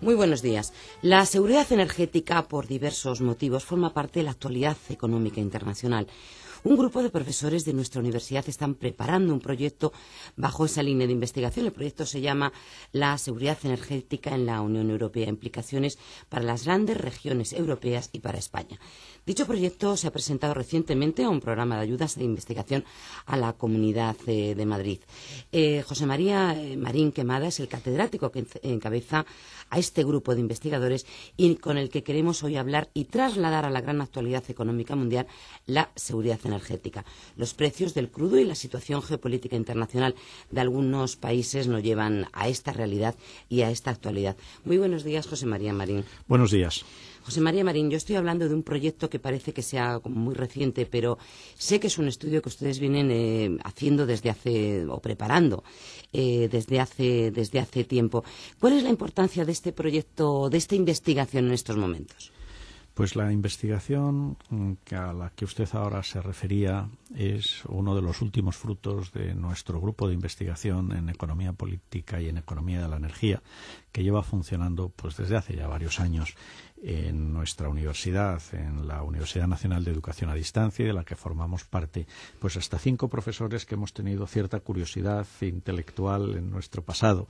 Muy buenos días. La seguridad energética, por diversos motivos, forma parte de la actualidad económica internacional. Un grupo de profesores de nuestra universidad están preparando un proyecto bajo esa línea de investigación. El proyecto se llama La seguridad energética en la Unión Europea, implicaciones para las grandes regiones europeas y para España. Dicho proyecto se ha presentado recientemente a un programa de ayudas de investigación a la Comunidad de Madrid. José María Marín Quemada es el catedrático que encabeza a este grupo de investigadores y con el que queremos hoy hablar y trasladar a la gran actualidad económica mundial la seguridad energética. Los precios del crudo y la situación geopolítica internacional de algunos países nos llevan a esta realidad y a esta actualidad. Muy buenos días, José María Marín. Buenos días. José María Marín, yo estoy hablando de un proyecto que parece que sea muy reciente, pero sé que es un estudio que ustedes vienen haciendo desde hace, o preparando desde hace tiempo. ¿Cuál es la importancia de este proyecto, de esta investigación en estos momentos? Pues la investigación a la que usted ahora se refería es uno de los últimos frutos de nuestro grupo de investigación en economía política y en economía de la energía, que lleva funcionando pues desde hace ya varios años en nuestra universidad, en la Universidad Nacional de Educación a Distancia, de la que formamos parte, pues hasta 5 profesores que hemos tenido cierta curiosidad intelectual en nuestro pasado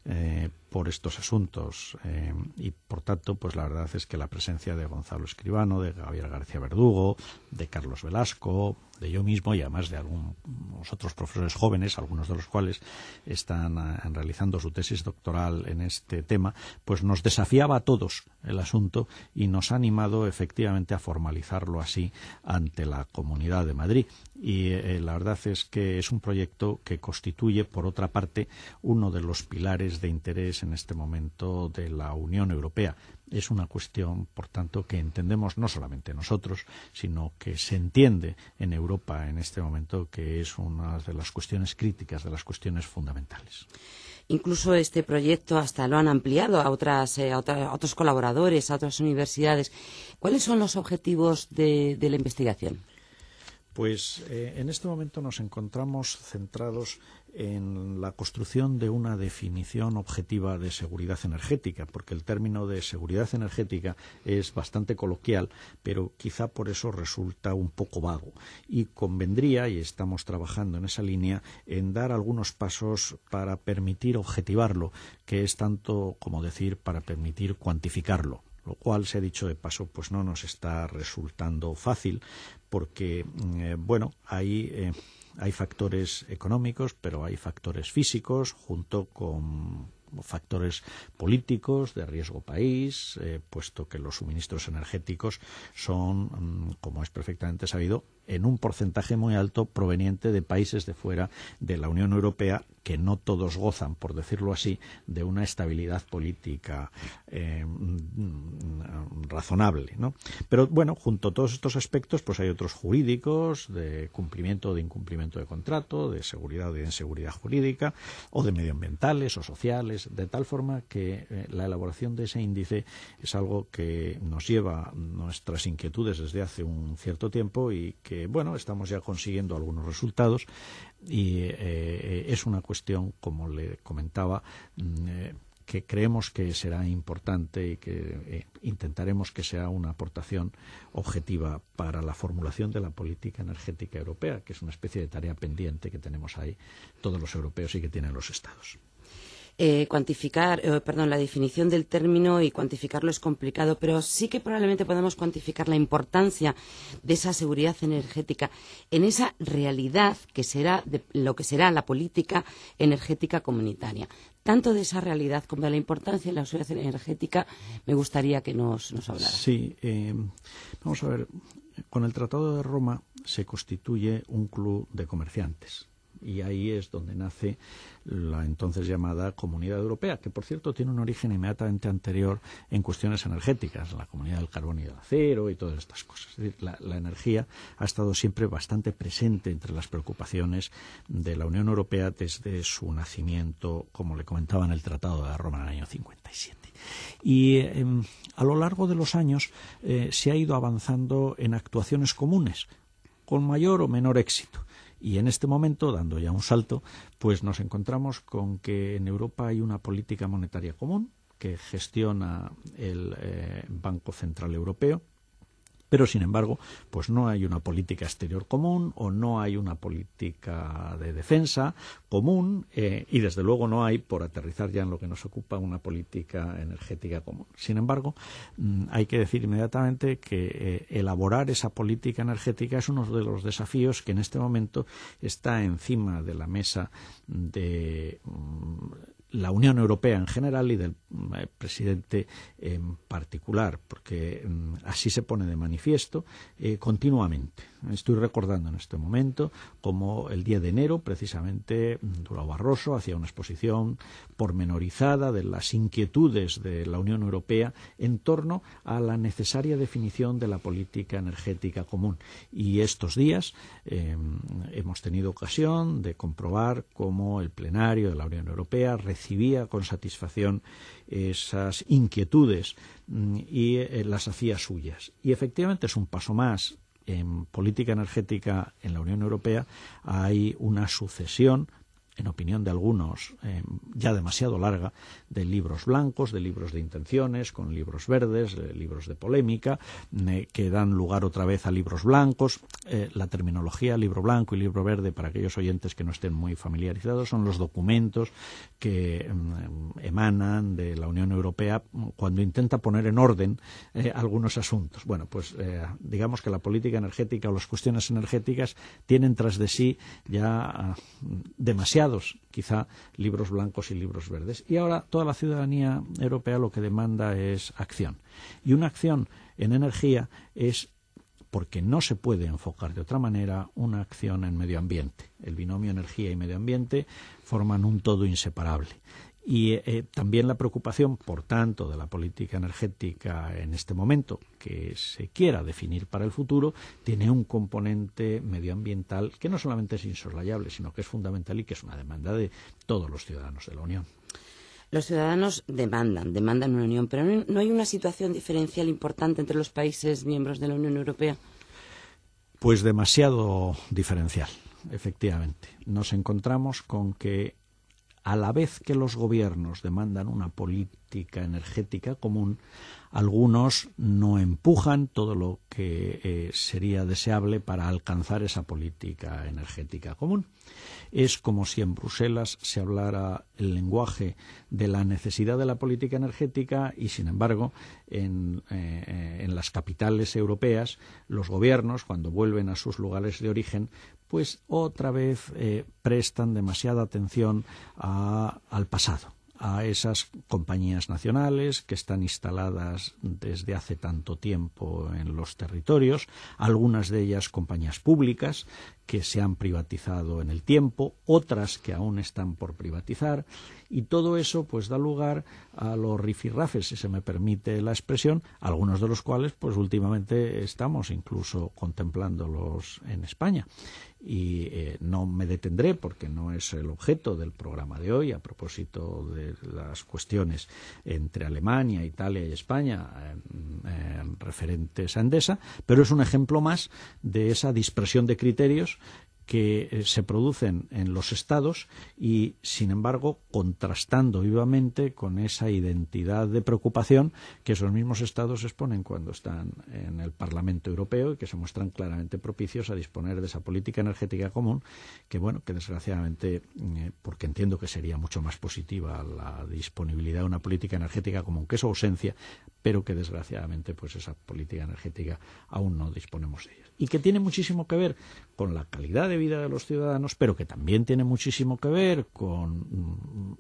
por estos asuntos y por tanto pues la verdad es que la presencia de Gonzalo Escribano, de Gabriel García Verdugo, de Carlos Velasco, de yo mismo y además de algunos otros profesores jóvenes, algunos de los cuales están realizando su tesis doctoral en este tema, pues nos desafiaba a todos el asunto y nos ha animado efectivamente a formalizarlo así ante la Comunidad de Madrid. Y la verdad es que es un proyecto que constituye, por otra parte, uno de los pilares de interés en este momento de la Unión Europea. Es una cuestión, por tanto, que entendemos no solamente nosotros, sino que se entiende en Europa en este momento que es una de las cuestiones críticas, de las cuestiones fundamentales. Incluso este proyecto hasta lo han ampliado a otros colaboradores, a otras universidades. ¿Cuáles son los objetivos de la investigación? Pues en este momento nos encontramos centrados en la construcción de una definición objetiva de seguridad energética, porque el término de seguridad energética es bastante coloquial, pero quizá por eso resulta un poco vago. Y convendría, y estamos trabajando en esa línea, en dar algunos pasos para permitir objetivarlo, que es tanto como decir para permitir cuantificarlo. Lo cual, se ha dicho de paso, pues no nos está resultando fácil porque, hay factores económicos, pero hay factores físicos junto con factores políticos de riesgo país, puesto que los suministros energéticos son, como es perfectamente sabido, en un porcentaje muy alto proveniente de países de fuera de la Unión Europea que no todos gozan, por decirlo así, de una estabilidad política razonable, ¿no? Pero bueno, junto a todos estos aspectos, pues hay otros jurídicos, de cumplimiento o de incumplimiento de contrato, de seguridad o de inseguridad jurídica, o de medioambientales o sociales, de tal forma que la elaboración de ese índice es algo que nos lleva nuestras inquietudes desde hace un cierto tiempo y que, bueno, estamos ya consiguiendo algunos resultados y es una cuestión, como le comentaba, que creemos que será importante y que intentaremos que sea una aportación objetiva para la formulación de la política energética europea, que es una especie de tarea pendiente que tenemos ahí todos los europeos y que tienen los Estados. La definición del término y cuantificarlo es complicado, pero sí que probablemente podemos cuantificar la importancia de esa seguridad energética en esa realidad que será lo que será la política energética comunitaria. Tanto de esa realidad como de la importancia de la seguridad energética me gustaría que nos hablara. Sí, vamos a ver, con el Tratado de Roma se constituye un club de comerciantes. Y ahí es donde nace la entonces llamada Comunidad Europea, que por cierto tiene un origen inmediatamente anterior en cuestiones energéticas, la Comunidad del Carbón y del Acero y todas estas cosas. Es decir, la energía ha estado siempre bastante presente entre las preocupaciones de la Unión Europea desde su nacimiento, como le comentaba en el Tratado de Roma en el año 57. Y a lo largo de los años se ha ido avanzando en actuaciones comunes, con mayor o menor éxito. Y en este momento, dando ya un salto, pues nos encontramos con que en Europa hay una política monetaria común, que gestiona el Banco Central Europeo. Pero, sin embargo, pues no hay una política exterior común o no hay una política de defensa común y, desde luego, no hay, por aterrizar ya en lo que nos ocupa, una política energética común. Sin embargo, hay que decir inmediatamente que elaborar esa política energética es uno de los desafíos que en este momento está encima de la mesa de la Unión Europea en general y del presidente en particular, porque así se pone de manifiesto continuamente. Estoy recordando en este momento cómo el día de enero, precisamente, Durão Barroso hacía una exposición pormenorizada de las inquietudes de la Unión Europea en torno a la necesaria definición de la política energética común. Y estos días hemos tenido ocasión de comprobar cómo el plenario de la Unión Europea recibía con satisfacción esas inquietudes y las hacía suyas. Y efectivamente es un paso más. En política energética en la Unión Europea hay una sucesión, en opinión de algunos, ya demasiado larga, de libros blancos, de libros de intenciones, con libros verdes, libros de polémica, que dan lugar otra vez a libros blancos. La terminología libro blanco y libro verde, para aquellos oyentes que no estén muy familiarizados, son los documentos que emanan de la Unión Europea cuando intenta poner en orden algunos asuntos. Bueno, pues digamos que la política energética o las cuestiones energéticas tienen tras de sí ya demasiados, quizá, libros blancos y libros verdes. Y ahora toda la ciudadanía europea lo que demanda es acción. Y una acción en energía es, porque no se puede enfocar de otra manera, una acción en medio ambiente. El binomio energía y medio ambiente forman un todo inseparable. Y también la preocupación, por tanto, de la política energética en este momento, que se quiera definir para el futuro, tiene un componente medioambiental que no solamente es insoslayable, sino que es fundamental y que es una demanda de todos los ciudadanos de la Unión. Los ciudadanos demandan una unión, pero ¿no hay una situación diferencial importante entre los países miembros de la Unión Europea? Pues demasiado diferencial, efectivamente. Nos encontramos con que, a la vez que los gobiernos demandan una política energética común, algunos no empujan todo lo que sería deseable para alcanzar esa política energética común. Es como si en Bruselas se hablara el lenguaje de la necesidad de la política energética y, sin embargo, en las capitales europeas, los gobiernos, cuando vuelven a sus lugares de origen, pues otra vez prestan demasiada atención al pasado, a esas compañías nacionales que están instaladas desde hace tanto tiempo en los territorios, algunas de ellas compañías públicas que se han privatizado en el tiempo, otras que aún están por privatizar, y todo eso pues da lugar a los rifirrafes, si se me permite la expresión, algunos de los cuales pues últimamente estamos incluso contemplándolos en España. Y no me detendré, porque no es el objeto del programa de hoy, a propósito de las cuestiones entre Alemania, Italia y España referentes a Endesa, pero es un ejemplo más de esa dispersión de criterios que se producen en los estados y, sin embargo, contrastando vivamente con esa identidad de preocupación que esos mismos estados exponen cuando están en el Parlamento Europeo y que se muestran claramente propicios a disponer de esa política energética común que, bueno, que desgraciadamente, porque entiendo que sería mucho más positiva la disponibilidad de una política energética común que su ausencia, pero que desgraciadamente pues esa política energética aún no disponemos de ella. Y que tiene muchísimo que ver con la calidad de vida de los ciudadanos, pero que también tiene muchísimo que ver con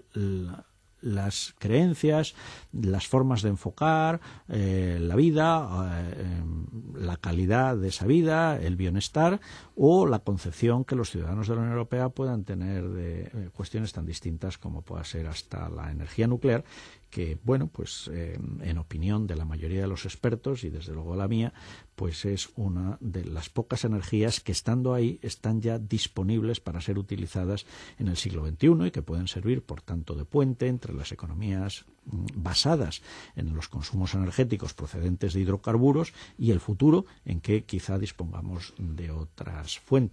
las creencias, las formas de enfocar la vida, la calidad de esa vida, el bienestar o la concepción que los ciudadanos de la Unión Europea puedan tener de cuestiones tan distintas como pueda ser hasta la energía nuclear, que, bueno, pues en opinión de la mayoría de los expertos y desde luego la mía, pues es una de las pocas energías que, estando ahí, están ya disponibles para ser utilizadas en el siglo XXI y que pueden servir, por tanto, de puente entre las economías basadas en los consumos energéticos procedentes de hidrocarburos y el futuro en que quizá dispongamos de otras fuentes.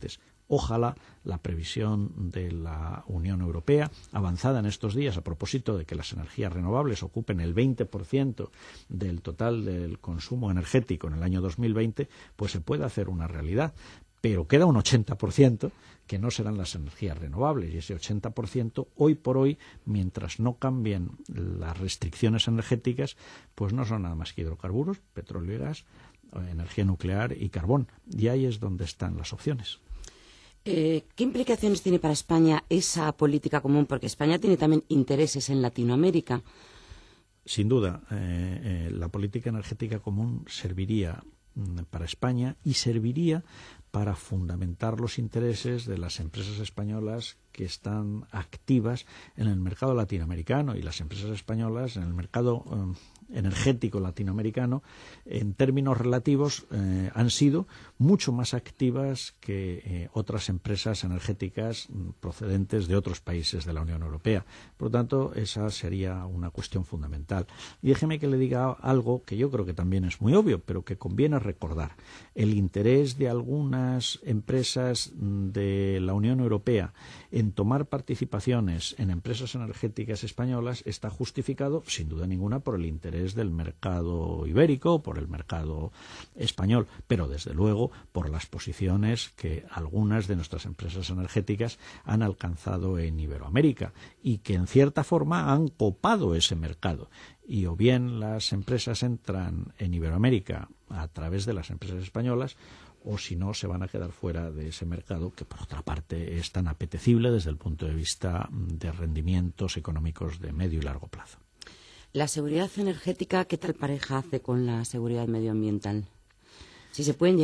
Ojalá la previsión de la Unión Europea, avanzada en estos días a propósito de que las energías renovables ocupen el 20% del total del consumo energético en el año 2020, pues se pueda hacer una realidad. Pero queda un 80% que no serán las energías renovables, y ese 80% hoy por hoy, mientras no cambien las restricciones energéticas, pues no son nada más que hidrocarburos, petróleo y gas, energía nuclear y carbón, y ahí es donde están las opciones. ¿Qué implicaciones tiene para España esa política común? Porque España tiene también intereses en Latinoamérica. Sin duda, la política energética común serviría para España y serviría para fundamentar los intereses de las empresas españolas que están activas en el mercado latinoamericano, y las empresas españolas en el mercado energético latinoamericano, en términos relativos, han sido mucho más activas que otras empresas energéticas procedentes de otros países de la Unión Europea. Por lo tanto, esa sería una cuestión fundamental. Y déjeme que le diga algo que yo creo que también es muy obvio, pero que conviene recordar. El interés de algunas empresas de la Unión Europea en tomar participaciones en empresas energéticas españolas está justificado, sin duda ninguna, por el interés del mercado ibérico, por el mercado español, pero desde luego por las posiciones que algunas de nuestras empresas energéticas han alcanzado en Iberoamérica y que en cierta forma han copado ese mercado. Y o bien las empresas entran en Iberoamérica a través de las empresas españolas, o si no, se van a quedar fuera de ese mercado, que por otra parte es tan apetecible desde el punto de vista de rendimientos económicos de medio y largo plazo. La seguridad energética, ¿qué tal pareja hace con la seguridad medioambiental? Si se puede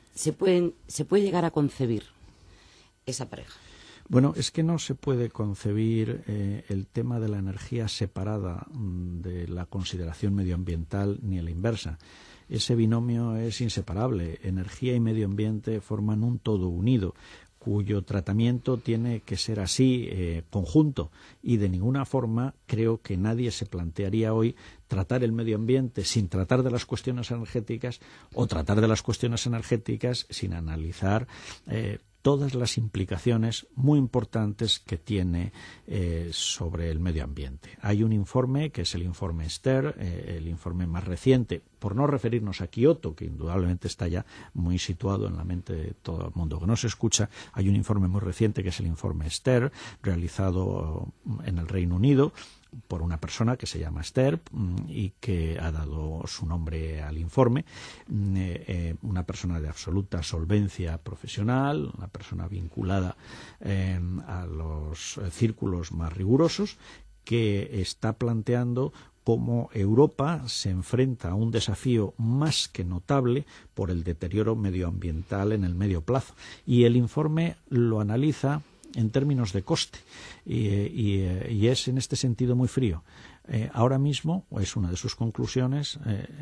llegar a concebir esa pareja. Bueno, es que no se puede concebir el tema de la energía separada de la consideración medioambiental ni a la inversa. Ese binomio es inseparable. Energía y medio ambiente forman un todo unido, cuyo tratamiento tiene que ser así, conjunto, y de ninguna forma creo que nadie se plantearía hoy tratar el medio ambiente sin tratar de las cuestiones energéticas, o tratar de las cuestiones energéticas sin analizar todas las implicaciones muy importantes que tiene sobre el medio ambiente. Hay un informe, que es el informe Stern, el informe más reciente, por no referirnos a Kioto, que indudablemente está ya muy situado en la mente de todo el mundo que nos escucha. Hay un informe muy reciente, que es el informe Stern, realizado en el Reino Unido por una persona que se llama Stern y que ha dado su nombre al informe, una persona de absoluta solvencia profesional, una persona vinculada a los círculos más rigurosos, que está planteando cómo Europa se enfrenta a un desafío más que notable por el deterioro medioambiental en el medio plazo. Y el informe lo analiza en términos de coste y es en este sentido muy frío. Ahora mismo, es una de sus conclusiones,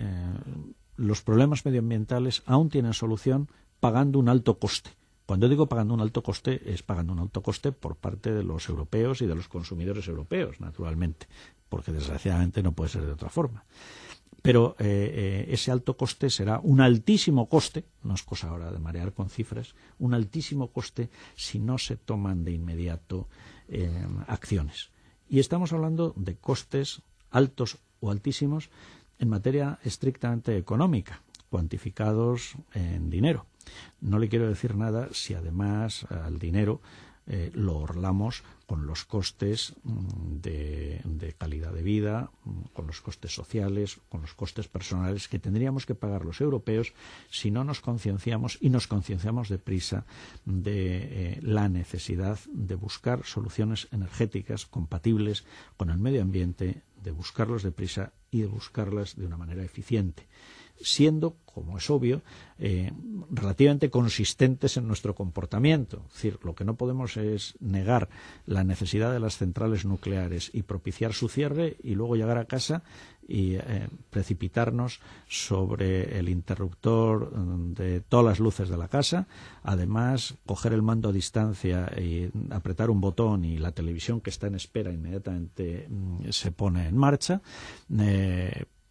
los problemas medioambientales aún tienen solución pagando un alto coste. Cuando digo pagando un alto coste, es pagando un alto coste por parte de los europeos y de los consumidores europeos, naturalmente, porque desgraciadamente no puede ser de otra forma. Pero ese alto coste será un altísimo coste, no es cosa ahora de marear con cifras, un altísimo coste si no se toman de inmediato acciones. Y estamos hablando de costes altos o altísimos en materia estrictamente económica, cuantificados en dinero. No le quiero decir nada si además al dinero lo orlamos con los costes de calidad de vida, con los costes sociales, con los costes personales que tendríamos que pagar los europeos si no nos concienciamos, y nos concienciamos deprisa, de la necesidad de buscar soluciones energéticas compatibles con el medio ambiente, de buscarlos deprisa y de buscarlas de una manera eficiente, siendo, como es obvio, relativamente consistentes en nuestro comportamiento. Es decir, lo que no podemos es negar la necesidad de las centrales nucleares y propiciar su cierre y luego llegar a casa y precipitarnos sobre el interruptor de todas las luces de la casa, además coger el mando a distancia y apretar un botón y la televisión que está en espera inmediatamente se pone en marcha,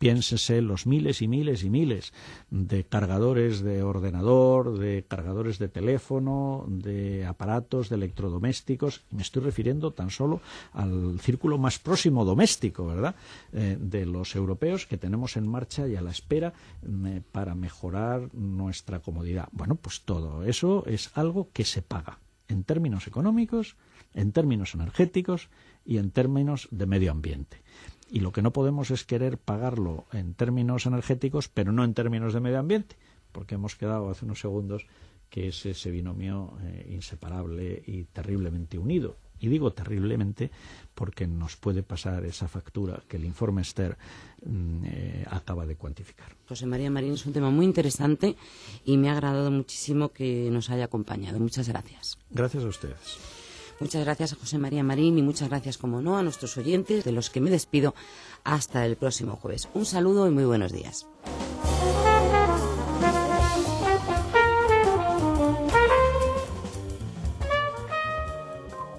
Piénsese los miles y miles y miles de cargadores de ordenador, de cargadores de teléfono, de aparatos, de electrodomésticos. Me estoy refiriendo tan solo al círculo más próximo doméstico, ¿verdad?, de los europeos que tenemos en marcha y a la espera para mejorar nuestra comodidad. Bueno, pues todo eso es algo que se paga en términos económicos, en términos energéticos y en términos de medio ambiente. Y lo que no podemos es querer pagarlo en términos energéticos, pero no en términos de medio ambiente, porque hemos quedado hace unos segundos que es ese binomio inseparable y terriblemente unido. Y digo terriblemente porque nos puede pasar esa factura que el informe Stern acaba de cuantificar. José María Marín, es un tema muy interesante y me ha agradado muchísimo que nos haya acompañado. Muchas gracias. Gracias a ustedes. Muchas gracias a José María Marín y muchas gracias, como no, a nuestros oyentes, de los que me despido hasta el próximo jueves. Un saludo y muy buenos días.